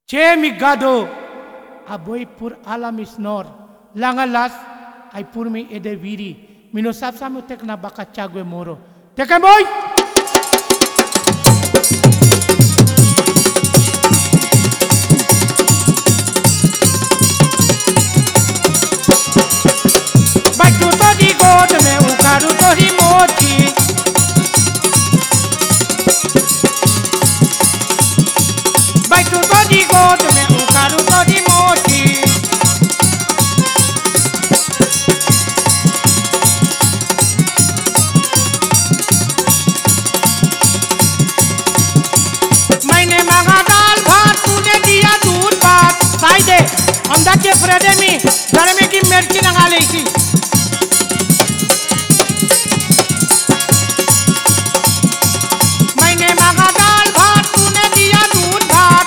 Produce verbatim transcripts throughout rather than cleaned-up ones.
Che migado aboy pur alam isnor langalas ay pur mi edeviri minusap sa mo tek na baka chagwe moro teka boy baju to di god me ukaru to hi mochi baju to di god me ukaru to hi mochi अंदर के फ्रेडे में घर में की मिर्ची लगा ली थी मैंने मांगा दाल भात तूने दिया दूध भात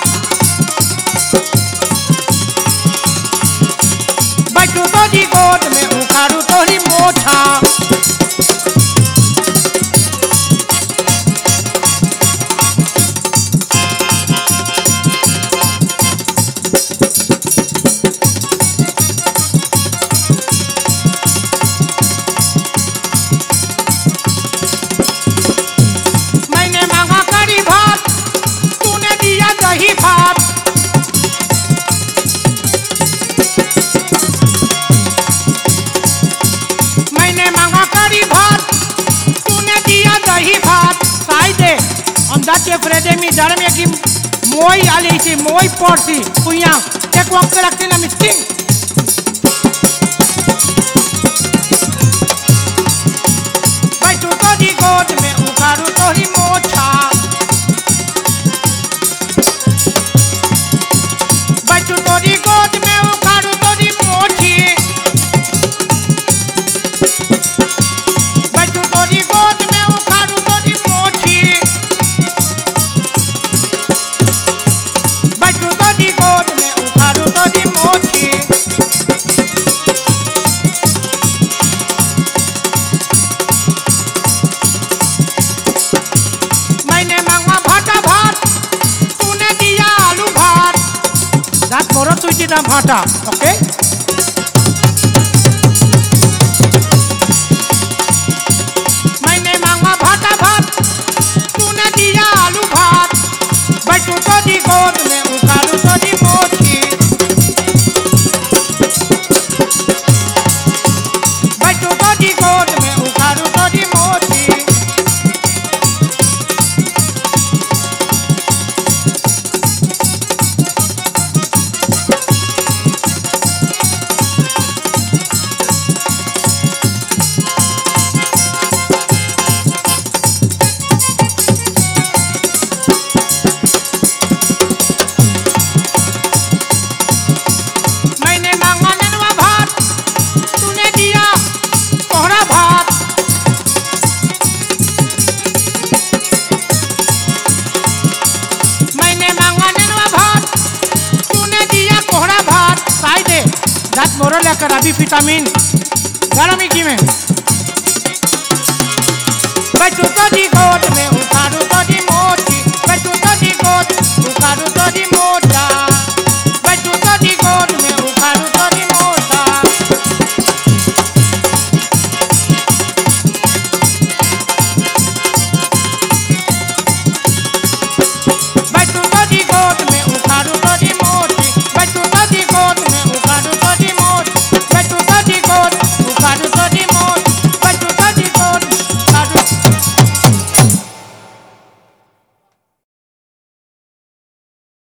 बच्चों तो दी गोद में उखाड़ू तो ही मोछा के फ्रेडे में डर में की मोई आली थी मोई पड़ती कुया एक वक्त रखते ना मिस्टिंग भाई तू तो दी गोद में उखाड़ू तो ही मोछा भाई तू तो दी गोद में उखाड़ू तो दी मोछी भाई तू तो दी गोद में उखाड़ू तो दी मोछी मैंने मांगा भाटा भात तूने दिया आलू भात दांत मोरो तुझी ना भाटा ओके मैंने मांगा भाटा भात तूने दिया आलू भात भाई तू तो दी गोद में उखाड़ू तो दी मोची भाई तू तो दी गोद में उखाड़ू तो दी मोची मोरो लेकर अभी विटामिन गर्मी की में बच्चों को दी गोद में